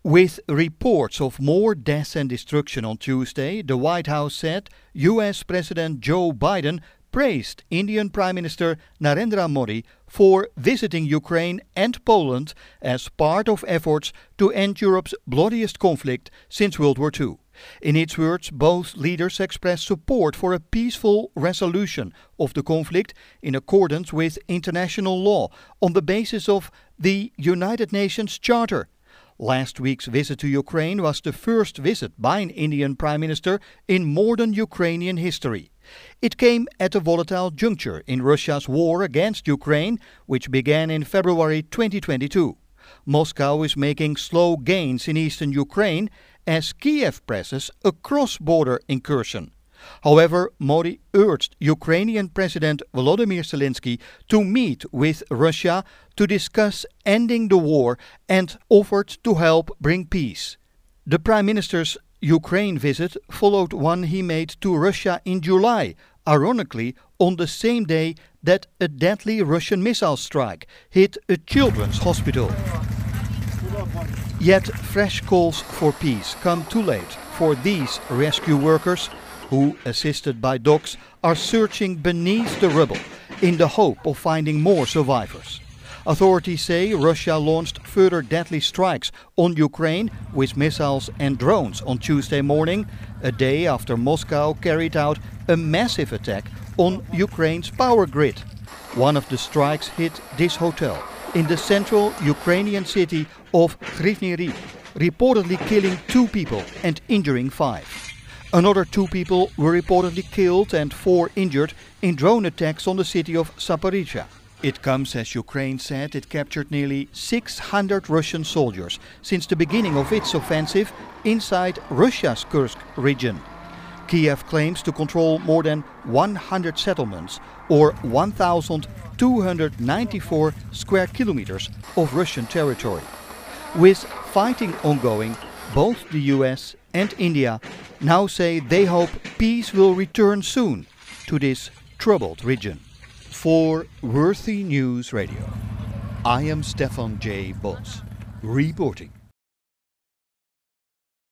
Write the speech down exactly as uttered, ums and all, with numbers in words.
With reports of more deaths and destruction on Tuesday, the White House said U S President Joe Biden praised Indian Prime Minister Narendra Modi for visiting Ukraine and Poland as part of efforts to end Europe's bloodiest conflict since World War Two. In its words, both leaders expressed support for a peaceful resolution of the conflict in accordance with international law on the basis of the United Nations Charter. Last week's visit to Ukraine was the first visit by an Indian Prime Minister in modern Ukrainian history. It came at a volatile juncture in Russia's war against Ukraine, which began in February twenty twenty-two. Moscow is making slow gains in eastern Ukraine as Kiev presses a cross-border incursion. However, Modi urged Ukrainian President Volodymyr Zelensky to meet with Russia to discuss ending the war and offered to help bring peace. The Prime Minister's Ukraine visit followed one he made to Russia in July, ironically on the same day that a deadly Russian missile strike hit a children's hospital. Yet fresh calls for peace come too late for these rescue workers who, assisted by dogs, are searching beneath the rubble in the hope of finding more survivors. Authorities say Russia launched further deadly strikes on Ukraine with missiles and drones on Tuesday morning, a day after Moscow carried out a massive attack on Ukraine's power grid. One of the strikes hit this hotel in the central Ukrainian city of Kryvyi Rih, reportedly killing two people and injuring five. Another two people were reportedly killed and four injured in drone attacks on the city of Zaporizhzhia. It comes as Ukraine said it captured nearly six hundred Russian soldiers since the beginning of its offensive inside Russia's Kursk region. Kiev claims to control more than one hundred settlements, or one thousand two hundred ninety-four square kilometers of Russian territory. With fighting ongoing, both the U S and India now say they hope peace will return soon to this troubled region. For Worthy News Radio, I am Stefan J. Bos, reporting.